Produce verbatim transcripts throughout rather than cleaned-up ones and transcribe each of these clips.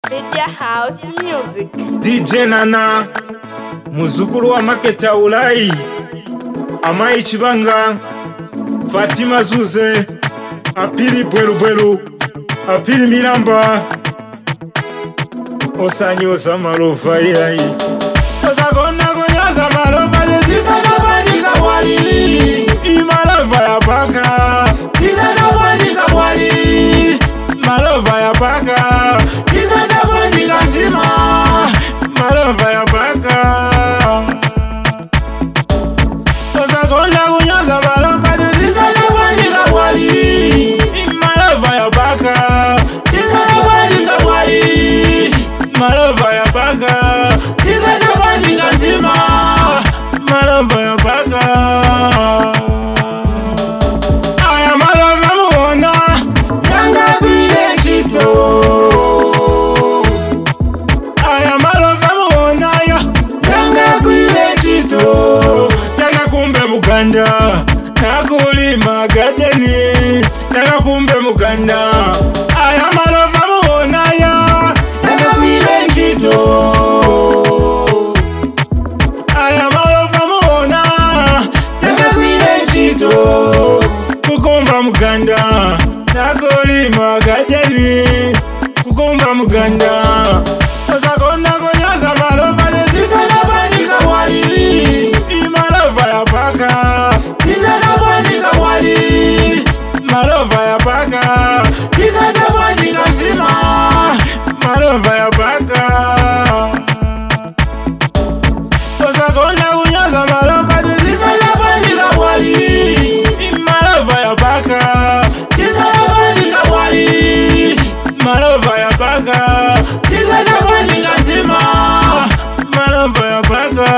Media House Music. D J Nana muzukuru wa Maketa Ulai, Amai Chibanga, Fatima Zuze, Apiri Bweru Bweru, Apiri Miramba, Osanyo Samarova Yai, Osagona Gonya Samarova Tisana Bajika Wali, Imalova ya Baka, Tisana Bajika Wali, Malova ya Baka, Tisana Bajika Sima, Malova ya Baka. Osagona Gonya Samarova Tisana Bajika Wali, Imalova ya Baka, Tisana Bajika Wali, Malova ya Baka, Tisana Bajika Sima, Malova ya Baka. Aya Malova muona Yanga kuile chito, Aya Malova muona ya Yanga kuile chito, Yanga kumbe Muganda nakulima gadeni, Yanga kumbe Muganda. Aya Malova muona ya Yanga kuile chito, Aya Malova muona Yanga kuile chito, Kukumba Muganda nakulima gadeni, Kukumba Muganda. Osagona Gonya Samarova Tisana Bajika Wali, Imalova ya Baka, Tisana Bajika Wali, Malova ya Baka, Tisana Bajika Sima, Malova ya Baka. Osagona Gonya Samarova Tisana Bajika Wali, Imalova ya Baka, Tisana Bajika Wali, Malova ya Baka, Tisana Bajika Sima, Malova ya Baka.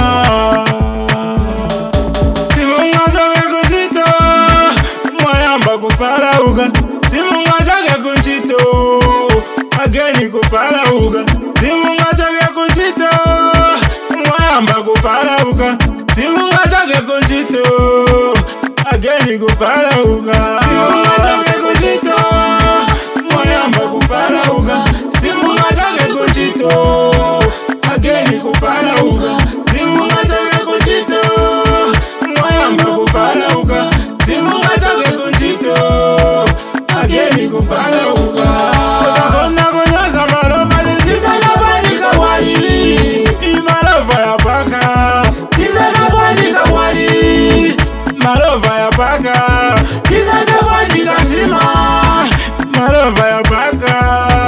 Simunga choke kunchito, Mwayamba kupalauka. Simunga choke kunchito, Ageni kupalauka. Simunga choke kunchito, Mwayamba kupalauka. Simunga choke kunchito, Ageni kupalauka. Simunga choke kunchito, Mwayamba kupalauka. Simunga choke kunchito, Ageni kupalauka. Simunga choke kunchito, Mwayamba kupalauka. Simunga choke kunchito, Ageni kupalauka. Osagona Gonya Samarova Tisana Bajika Wali, Imalova ya Baka, Tisana Bajika Wali, Malova ya Baka, Tisana Bajika Sima, Malova ya Baka.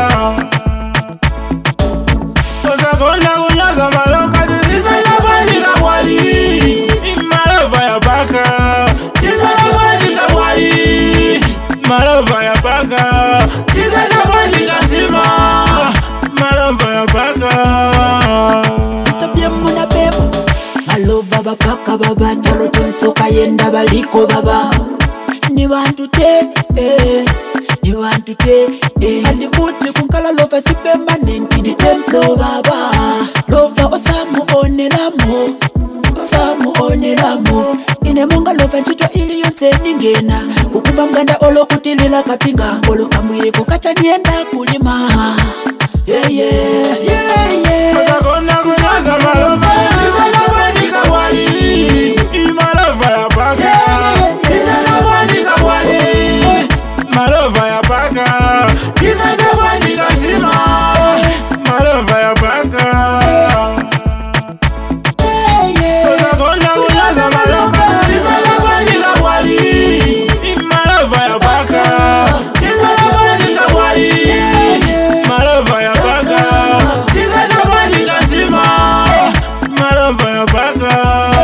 Osagona Gonya Samarova Tisana Bajika Wali, Imalova ya Baka, Tisana Bajika Wali, Malova ya Baka, Tisana Bajika Sima, Malova ya Baka. Stop ya muna beba Malova bapaka baba Chalo tonsoka yenda baliko baba Ni wantu te eh, Ni wantu te eh. Andi futi kunkala lova sipemba nenti di templo baba. Lova osamu onelamo, Osamu onelamo. Ine monga lova nchito ili yonse ningena. Kukumba mganda olo kutilila kapinga, Olo kamwiri kukacha nienda kulima. Yeah yeah yeah yeah. Osagona Gonya Samarova Tisana Bajika Wali, Imalova ya Baka, Tisana Bajika Wali, Malova ya Baka, Tisana Bajika Sima, Malova ya Baka. Osagona Gonya Samarova Tisana Bajika Wali, Imalova ya Baka, Tisana Bajika Wali, Malova ya Baka, Tisana Bajika Sima, Malova ya Baka.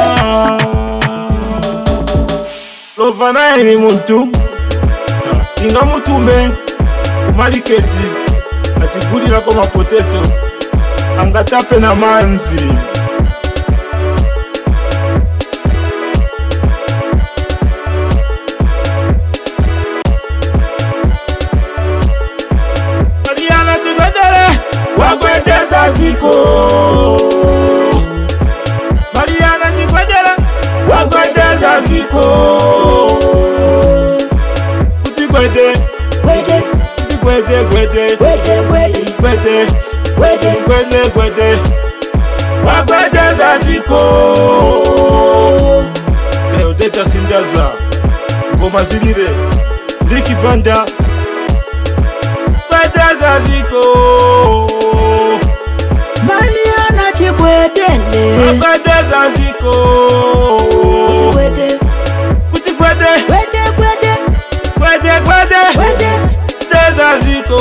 Lova naye ni muntu Inga mutume Maliketi Atigulila kwa mapoteto Angatape na manzi. Mariana Chikwedele Wakwetesa siko, Mariana Chikwedele Wakwetesa siko, Kuti kwete Kwete Kwete kwete Kwete kwete Kwete gwede gwede gwede wagwedeza ziko Creodeta Sindaza ngoma zilire Ricky Banda gwedeza ziko Mariana chigwedele wagwedeza ziko Chigwede kuti gwede gwede gwede gwede gwede gwede deza ziko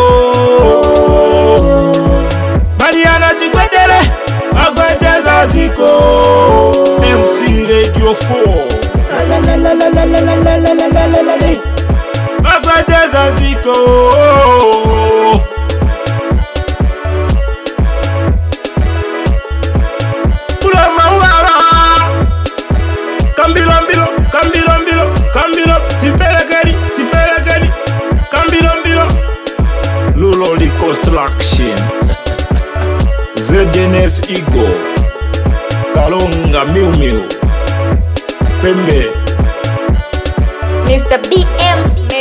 Mariana chigwedele wagwedeza ziko M C Radio four la la la la la la la la la la la la la la wagwedeza ziko Kambilo mbilo, kambilo mbilo, kambilo tipelekeni, tipelekeni, kambilo mbilo Luloli Construction Z N S Ego Kalonga Miu Miu Pembe Mister B M